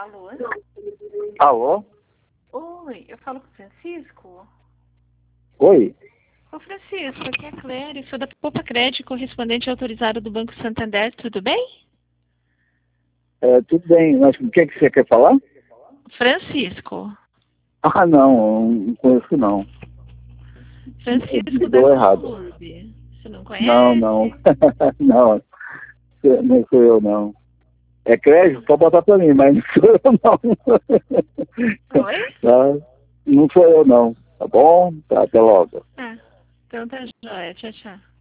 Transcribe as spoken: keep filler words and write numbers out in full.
Alô? Alô? Oi, eu falo com o Francisco? Oi? Ô Francisco, aqui é a Cléria, sou da Poupa Crédito, correspondente autorizado do Banco Santander, tudo bem? É, tudo bem, mas o que é que você quer falar? Francisco. Ah, não, não conheço não. Francisco Ligou da errado. Clube. Você não Não, conhece? não. Não, não sou eu não. É crédito, pode botar pra mim, mas não sou eu não. Oi? Tá? Não sou eu não, tá bom? Tá, até logo. Ah, então tá jóia. Tchau, tchau.